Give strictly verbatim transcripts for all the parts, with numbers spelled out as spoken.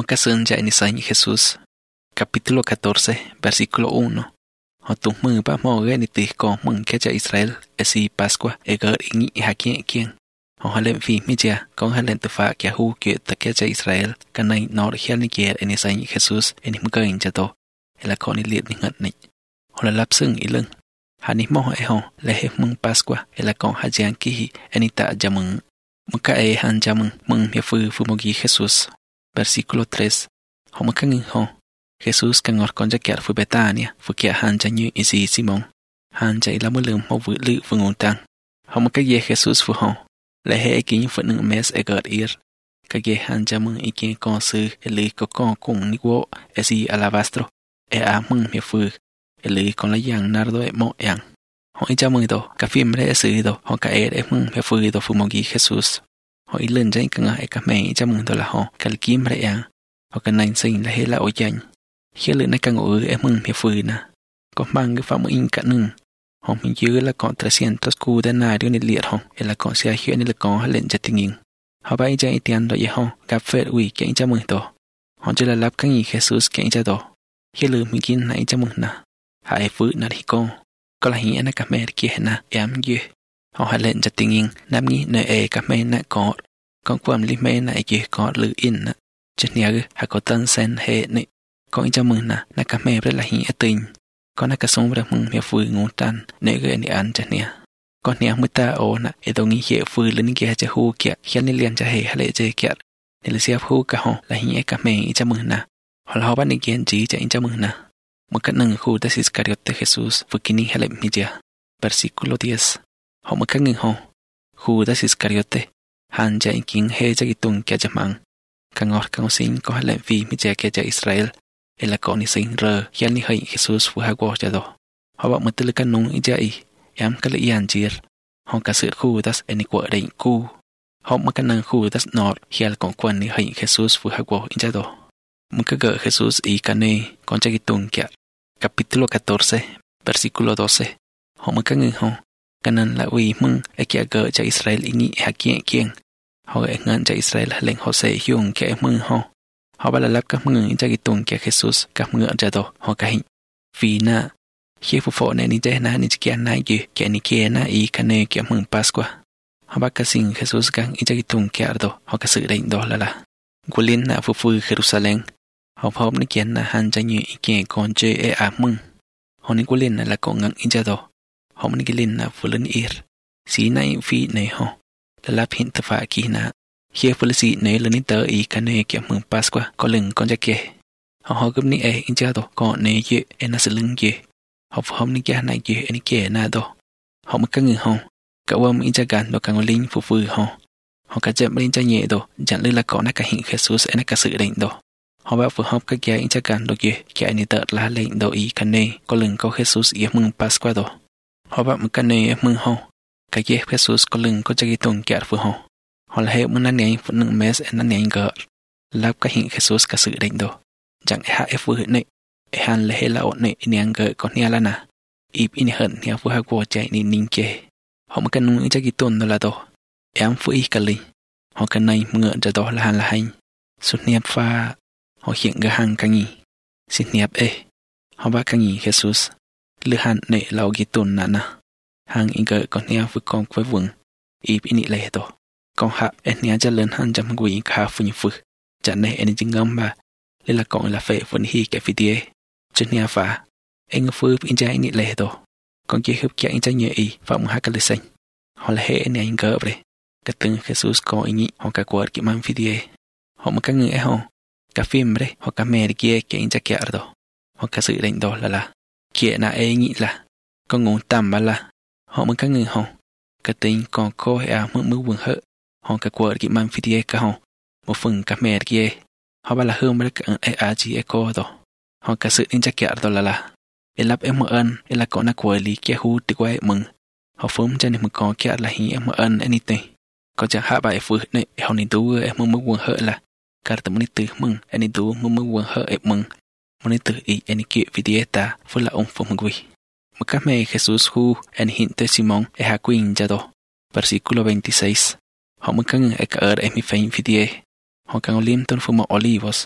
Makasun ya inisañ Jesús. Capítulo catorce, versículo uno. Họ tung mừng ba mò ghé ni tì có mừng kia cha Israel, esi Pascua, e gợt ý nghĩ hạ kiên kiên. Họ hạ lệnh vì mi cha, con hạ lệnh tự phá kia hù kia ta kia cha Israel, cả này nó được hiên ni kia inisañ Jesús, eni mơ gợn cha to, e là con ni liệt ni ngật nịch. Họ là lắp sưng ý lưng. Hạ ni mò e họ, là hệ mừng Pascua, e là con hạ giang kỳ, eni ta cha mừng. Mơ ca e hàn cha mừng, mừng hiệp phư phù mô ghi Jesús. Versículo tres. Họ mơ ca ngừng họ. Jesús càng ngọt con cha kẹt phù Betania, phù kẹt hàn cha như ý gì Simon. Hàn cha ý là mơ lượm họ vự lự phù ngôn tăng. Họ mơ ca dê Jesús phù họ. Lại hệ ý kính phận nâng mès e gợt ir. Ca dê hàn cha mừng ý kính con sư e lư có con cùng ní vô e si alabastro. E á mừng hiệp phù. E lư con là giang nardo e mọ yang. Họ ý cha mừng đồ. Ca phim rẽ sư đồ. Họ ca e e mừng hiệp phù đồ phù mô ghi Jesús. Họ ý lên dành càng ngại cả mẹ cha mừng đồ là họ. Ca lư kim rẽ yang. Họ ca nành sinh là hệ là ôi chanh. Khi lựa này càng ngủ em mừng hiệp phư nè. Có mang cái phạm in cả nừng. Họ mình dư là còn trescientos cu đen này đưa nền liệt họ. Hay là còn xe khiến là có lệnh cho tình hình. Họ bay chạy tiền đó vậy họ. Gặp phết ủy kẽn cho mừng tổ. Họ chỉ là lắp các nhị Jesus kẽn cho tổ. Khi lựa mình kinh nãy cho mừng nè. Hạ ế phứ nè thì con. Có là hình là cả mẹ kia nè. Em dư. Họ hạ lệnh cho tình hình. Nam nghĩ nơi ế cả mẹ nè có. Con quầm lý mẹ nè dư có lựa in nè. Chứ nhớ hạ có tân sen hệ nè. Con cho mừng nè, nà cả mẹ rất là hình tình. Con nà cả sống rất mừng mẹ phư ngôn tràn, nè gợi nè ăn chả nè. Con nè mới ta ổ nè, ế đồ nghĩ hệ phư lên kia chả hù kia, khiến nè liền chả hề hạ lệ chê kia. Nè là xếp hù cả họ, là hình cả mẹ cho mừng nè. Họ là họ bắt nè kiên trí chả cho mừng nè. Một cách nâng khu Judas Iscariote Jesus, vừa kinh hạ lệ mi chả. Versículo diez. Họ một cách ngừng họ. Khu Judas Iscariote, hàn chả kinh hê chả kỳ tung kia chả mang. Càng ngọt càng sinh có hạ lệ vì mi chả kia chả Israel. E là con ni sinh rơ, khi anh thấy Jesus phù hạ qua cho đó. Họ bảo một tư lực nung ý cha ý, em các lợi yên chìa. Họ cả sự khu tas anh quả định cu. Họ mất cái năng khu tas nọt, khi là con quan ni thấy Jesus phù hạ qua ý cha đó. Một cái gỡ Jesus ý ca nê, con cha kỳ tung kia. Capítulo catorce, versículo doce. Họ mất cái ngừng họ. Cái năng là uy mừng, e kia gỡ cha Israel ý nghĩ hạ kiên kiên. Họ gỡ ngân cha Israel lệnh họ sẽ dùng kia mừng họ. Họ bắt là lắp các mừng cho cái tuần kia Jesus các mừng cho đó họ cái hình vì na khi phụ phụ này ni thế na ni kia na gì kia ni kia na ý cái này kia mừng Pascua họ bắt cái sinh Jesus các ý cho cái tuần kia đó họ cái sự định đó là là của liên na phụ phụ Jerusalem họ phốm ni kia na han cho như ý kia con chơi e ám mừng họ ni của liên là con ngăn ý cho đó họ ni cái liên na phụ liên ir xí này phi này họ là lắp hiện thực phá kỳ na. Khi phụ sĩ này lên đến tới ý cả này kia mừng Pascua có lưng con cha kia. Họ họ gấp ní e in cha đó có này dễ e na sẽ lưng dễ. Họ phụ hôm ní kia này dễ e ní kia na đó. Họ mất các người họ. Cả ông in cha gan đó càng có linh phụ phụ họ. Họ cả chậm lên cha nhẹ đó. Chẳng lưu là có na cả hình Jesus e na cả sự định đó. Họ bảo phụ hôm các kia in cha gan đó dễ. Kia này tợt lá lệnh đó ý cả này có lưng có Jesus ý mừng Pascua đó. Họ bảo một cái này mừng họ. Cái dễ Jesus có lưng có cha cái tuần kia phụ họ. Họ là hệ một năn nhánh phụ nâng mès năn nhánh gỡ. Lắp các hình Jesus cả sự định đồ. Chẳng hạ ép vừa hữu nệ. Ê hàn là hệ là ổn nệ ngang gỡ có nè là nà. Íp in hận nè vừa hạ qua chạy nì ninh kê. Họ mới cần nung cho kỳ tôn đó là đồ. Em phụ ý cả linh. Họ cần này ngựa cho đó là hàn là hành. Xuất nếp pha. Họ hiện gỡ hàng cả nhì. Xin nếp ê. Họ bác cả nhì Jesus. Lư hàn nệ là kỳ tôn nà nà. Hàng in gỡ có nè vừa con quay vững. Íp in lệ đồ. Con hạ em nhá cho lớn hơn trong quỷ khá phù như phù. Chẳng này em chứng ngâm bà. Nên là con là phệ vẫn hi kẻ phi tìa. Chân nhà phá. Em ngư phư in cha anh lệ đồ. Con kia hướp kia anh cha nhớ ý. Và một hát cả lời xanh. Họ là hệ em anh gỡ bề. Cả từng Jesus có ý nghĩ. Họ cả quật kì mang phi tìa. Họ mà các người ấy họ. Cả phim bề. Họ cả mẹ kia kẻ anh cha kẻ đồ. Họ cả sự đánh đó là là. Kia nà ấy nghĩ là. Con ngôn tầm bà là. Họ mà các người họ. Cả tình còn cô hệ áo mơ mơ vườn hợ. Họ cả quật kì mang phi tìa cả họ. Một phần cả mẹ kia. Họ bà là hương bà là cả ơn á chí ê cô đó. Họ cả sự in chắc kẹt đó là là. Ê lắp em mở ơn. Ê là có nà quầy lý kia hú đi qua ê mừng. Họ phốm cho nên mà có kẹt là hình em mở ơn ê nì tê. Có chẳng hạ bà ê phư nè. Họ nì tú ê mơ mơ vườn hợ là. Cả tầm mơ nì tử mừng. Ê nì tú mơ mơ vườn hợ ê mừng. Mơ nì tử ý ê nì kịa vì tìa ta. Phư là ông phông mừng quỳ. Mà các mẹ Jesus hú ê nì hịn tê Simon ê hạ quỳnh cho đó. Versículo veintiséis. Họ mơ các người ê cả ớt ê mi phênh vì tìa. Họ càng liêm tôn phụ mộ Olivos.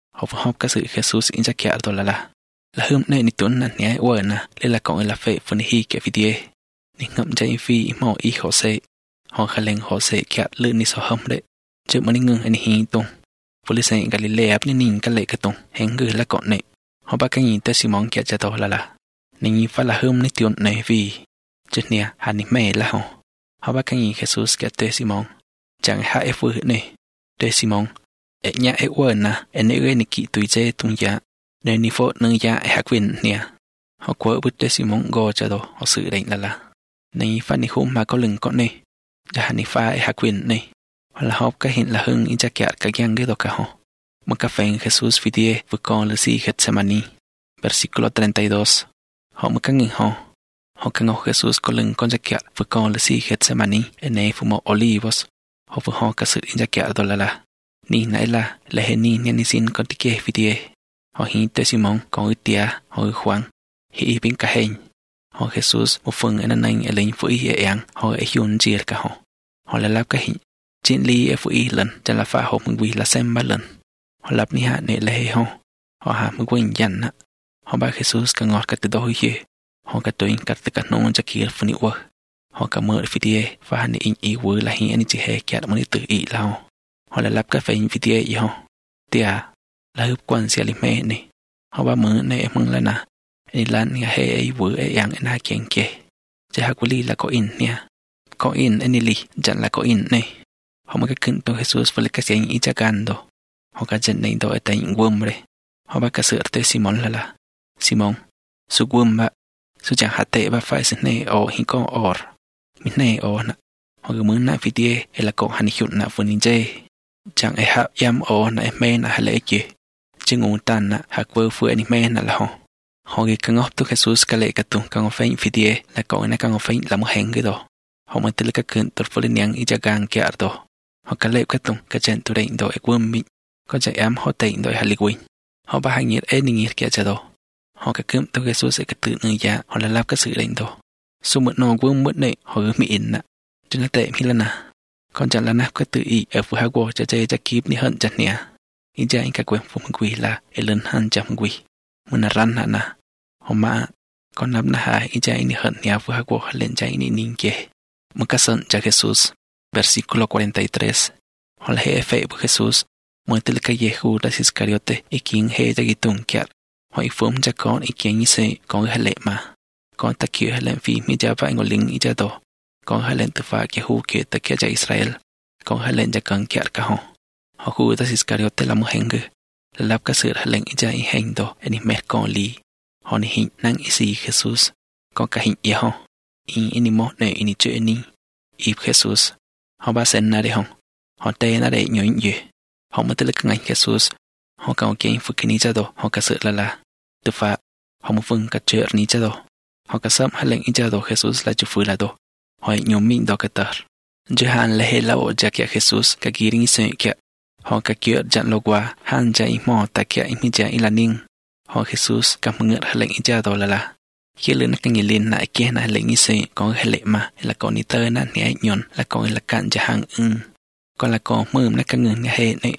họ vừa học các sự Jesus in ra kẹt đồ là là là hôm nay ni tuấn nè nhé quên nè lên là còn là phê phân hi kẹt video ni ngậm trái phi mò y họ sẽ họ khai lên họ sẽ kẹt lươn ni sao hâm đấy chứ mà ni ngừng anh hi tung phụ lý sinh Galilea ni nín cái lệ cái tung hẹn gửi là còn này họ bắt cái nhìn tới Simon kẹt cho tôi là là ni phải là hôm ni tuấn này vì chứ nè hà ni mẹ là họ họ bắt cái nhìn Jesus kẹt tới Simon chẳng hai em vừa này tới Simon ế nhá ế quên nè ế nế ế ni kỵ tùy dê tung giá để ni phốt nâng giá ế hạ quyền nè họ quơ bứt tới Simon gò cho đồ họ sự đánh là là ni phát ni khung mà có lưng con này đã ni pha ế hạ quyền này hoặc là học cái hiện là hưng in cha kẹt cả giang cái đồ cả họ một cà phê Jesus video vừa con là si Getsemani versículo treinta y dos họ một cái ngừng họ họ càng ngọc Jesus có lưng con cha kẹt vừa con là si Getsemani ế này phụ mộ Olivos họ vừa họ cả sự in cha kẹt đồ là là ni nãy là là hệ ni nhân xin con tike video họ hiện tới Simon con ư tia họ ư khoáng hi biến cả hình họ Jesus một phần ở nơi này lên phụ ý ăn họ ở hiồn chia cả họ họ là lắp cái hình trên ly ở phụ ý lần cho là pha họ mừng vì là xem ba lần họ lắp ni hạ nệ lệ họ họ hạ mừng quên dần á họ ba Jesus cả ngọt cả từ đôi kia họ cả tuổi cả từ cả nông cho kia phụ nữ họ cả mở video và hành in ý vừa là hiện anh chỉ hệ kẹt mới tự ý lao họ là lắp các phim video gì họ tia là hấp quan xe li mẹ này họ ba mượn này em mừng là nè ấy lan nghe hệ ấy vừa ấy ăn ấy na kẹn kẹ chỉ học lý là có in nha có in anh li chẳng là có in này họ mới cái kinh tôi Jesus với cái xe ý cha gan đó họ cái chân này đó ở tại những worm đây họ ba cái sự tới Simon là là Simon su worm ba su chẳng hạt tệ ba phải sinh này ở hình con or mình này ở nè họ cứ mượn na video hay là có hành hiệu na phần in chơi chẳng ai hạ yam ở na mẹ na hay lẽ gì chứ ngủ tan na hạ quơ phơi ni mẹ na là họ họ cái càng ngóc tôi Jesus cái lẽ cái tung càng ngóc phơi video là có na càng ngóc phơi là một hàng cái đó họ mới tới cái cơn tôi phơi niang ít gang kia đó họ cái lẽ cái tung cái chân tôi định đội quân mình có chạy em họ tỉnh đội Halloween họ ba hai nhiệt ấy nhiệt kia cho đó họ cái cơn tôi Jesus sẽ cái tự nơi giá họ là làm cái sự định đó số mượn nòng quân mượn này họ cứ mịn nè cho nó tệ mi là nè còn chẳng là nạp cái tự ý ở vừa hai quốc cho chơi cho kíp ni hận chặt nè ý cha anh cả quyền phụ mừng quỳ là ở lớn hơn chậm quỳ muốn là răn hả nè hôm mà còn nắm là hai ý cha anh ni hận nè vừa hai quốc lên chạy ni nín kia một cái sân cho Jesus versículo cuarenta y tres họ là hệ phệ của Jesus mới từ cái Giê-hô đã Iscariote ý kiến hệ cho cái tung kia họ ý phốm cho con ý kiến như thế con cái lệ mà con ta kêu hay lên phim mi cha vài ngồi lính ý cha đó con hay lên từ pha kia hú kia tới kia cho Israel con hay lên cho cần kia cả họ họ khu ta Iscariote là một hành người là lập các sự hay lên ý cha ý hành đó anh mẹ con lý họ này hình năng ý gì Jesus con cả hình ý họ ý ý mốt này ý chơi ý ý Jesus họ ba sen na để họ họ tê na để nhớ gì họ mới tới lực ngành Jesus họ cầu kiến phục kinh cha đó họ cả sự là là từ pha họ một phần cả chơi ní cha đó họ cả sớm hay lên ý cha đó Jesus là chủ phụ là đó họ nhóm mình đó cái tờ chứ hắn là hệ lão cha kia Jesus cái kia ring sinh kia họ cái kia chẳng lâu qua hắn cha ý mò ta kia ý mi cha ý là ninh họ Jesus cảm ngưỡng hay lên ý cha đó là là khi lên cái người lên lại kia này lên ý sinh có cái lệ mà là có ní tơ nè nhảy nhon là có là cạn cho hàng ưng còn là có mơm là cái người này hệ này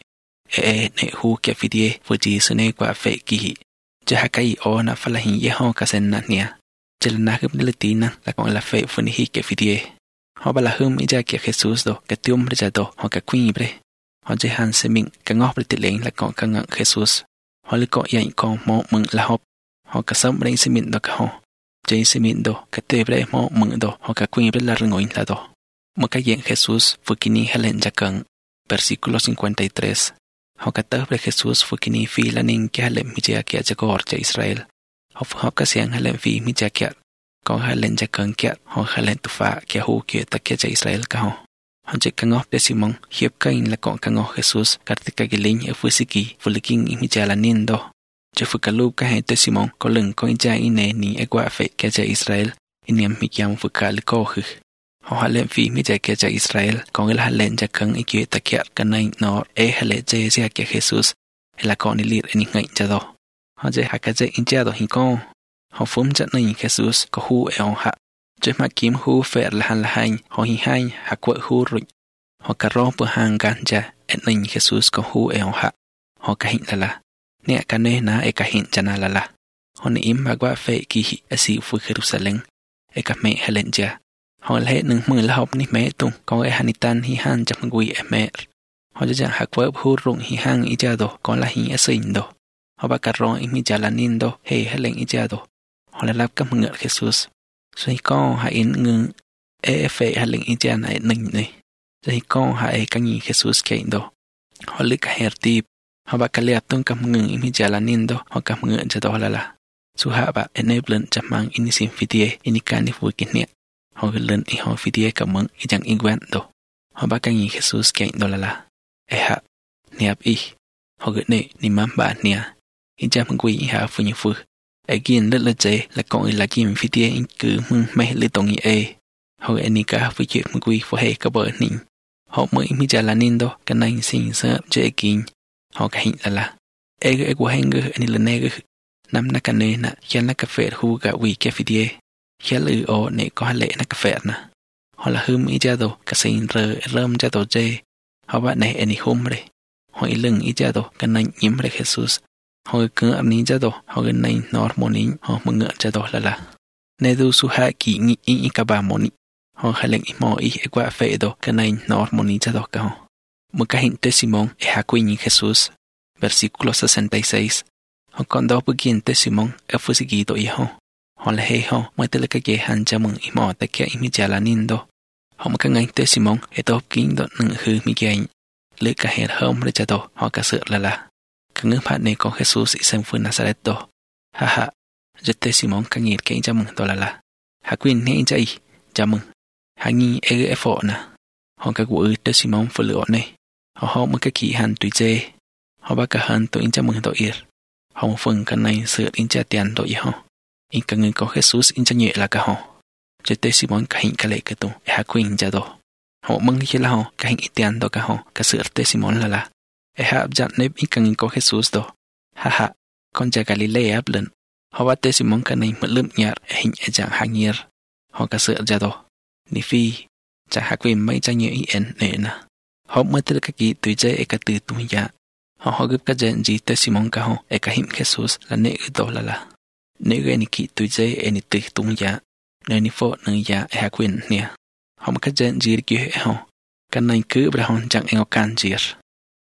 ê này hu kia video vừa chỉ sự này qua phệ kỳ chứ hai cái ó là phải là hình dễ ho cả sen nè nè chỉ là na gấp đi tí nè là còn là phệ phần hi kia video họ bảo là hôm ý ra kia Jesus đó cái tiêm ra đó họ cái queen vậy họ chỉ han sẽ mình cái ngóc để tiện là còn cái ngọn Jesus họ lấy cọ dạy còn mò mừng là họ họ cái sớm đây sẽ mình đó cái họ chỉ sẽ mình đó cái tê đây mò mừng đó họ cái queen là ngồi là đó một cái dạng Jesus vừa kini hay lên ra cần versículo cincuenta y tres họ cái tớ về Jesus vừa kini phi là nên cái lệnh mi cha kia cho gọi cho Israel họ họ cái sáng hay lên phi mi cha kia có hai lên cho cần kia họ hai lên tu phá kia hu kia ta kia cho Israel cả họ họ chỉ càng ngóp để Simon hiệp cái là còn càng ngóp Jesus cả cái cái lính ở phía Siki vừa lịch kinh mi cha là nên đó cho phía cái lúc cái hai tới Simon có lần có cha in này ní ai qua phải kia cho Israel in niệm mi kiam vừa cả lịch co hư họ hai lên phi mi cha kia cho Israel còn cái là hai lên cho cần ý kia ta kia cái này nó e hai lên cho kia kia Jesus hay là còn đi liệt anh ngay cho đó họ chỉ hai cái in cha đó hình con họ phốm trận này Jesus có hu eo hạ chứ mà kiếm hu phệ là hành là hành họ hi hay hạ quậy hu rồi họ cả rong bữa hàng gan cha anh này Jesus có hu eo hạ họ cái hình là là nè cả nơi ná e cả hiện chana là la họ nè im mà qua phê kỳ hị ở xì phu Jerusalem e cả mẹ hay lên cha họ lẽ nâng mưa là học ni mẹ tung có e hanitan hi han chăm quỳ e mẹ họ cho rằng hạc vợ hu rung hi hang i cha do có là hi e sinh do họ ba cả rong imi cha là nin do he hay lên i cha do họ lại lắp các mưa Jesus rồi con hãy in ngưng e phê hay lên i cha này nâng này rồi con hãy các nhị Jesus kẹn do họ lướt cả hẹp tịp họ ba cả liệp tung các mưa imi cha là nin do họ các mưa cha do là là su hạ ba enablen chăm mang in sim fitie in can đi vui kinh niệm họ lên i họ fitie cả mừng i chẳng in quen do họ ba các nhị Jesus kẹn do là là e hạ niệm i họ gửi nè ni mám bà niệm in cha mừng quý hạ phu như phu e gin rất là dễ là con là kim fitie in cứ mừng mấy lê tông e họ gửi ni cả phu chuyện mừng quý phu hệ cả bờ nín họ mới mi cha là nín đó cái này sinh sợ dễ kinh họ cái hình là là e gửi của hai người anh là nè gửi năm na cái này nè khi na cà phê khu cả quý cái fitie khi lư ô nè có lệ na cà phê nè họ là hum mi cha đồ cái sinh rơ rơm cha đồ dễ họ bạn này anh hôm đây họ lưng ý cha đồ cái này nhiễm đây Jesus họ cứ ăn ní cha đồ họ cái này nó món ní họ mừng ngựa cha đồ là là nên du su hai kỹ nghĩ ý cả ba món ní họ hay lệnh mò ý qua phê đồ cái này nó món ní cha đồ cả họ một cái hình testimonio e ha queen Jesus versículo sesenta y seis họ còn đó begin testimonio e fu seguido y họ họ là hay họ mới tới cái cái hành cha mừng ý mò tại cái ý cha là nín đồ họ một cái ngày testimonio e tốt kinh đó nâng hư mi cái lưỡi cả hệ hôm để cho đồ họ cả sự là là các nước bạn này có Jesus sĩ xem phương Nazareth đồ ha ha rất tê Simon các nhiệt cái cho mừng đồ là là hạ quyên nghe cho ý cho mừng hạ nhi e ghé phổ nè họ các vụ tê Simon phụ lửa này họ họ một cái kỳ hành tùy dê họ ba cả hành tụi in cho mừng đồ ir họ một phần cái này sự in cho tiền đồ ý họ in các người có Jesus in cho nhẹ là cả họ rất tê Simon cả hình cái lệ cái tụ hạ quyên cho đồ họ mừng khi là họ cái hình tiền đó cả họ cái sự testimonio là là e hạ dặn nếp ít càng có Jesus đó ha ha con trai Galilea áp lên họ bắt testimonio cái này mất lượm nhạt hình e dạng hàng nhiệt họ cái sự ra đó ni phi chẳng hạ quyền mấy trang nhiều ý ẩn nè nè họ mới tới cái kỳ tuổi trẻ cái từ tuổi già họ họ gấp cái chuyện gì testimonio cả họ e cái hình Jesus là nệ cái đó là là nệ cái này kỳ tuổi trẻ e ni từ tuổi già nơi ni phô nơi già e hạ quyền nè họ một cái chuyện gì kia họ cái này cứ bây giờ họ chẳng em có can gì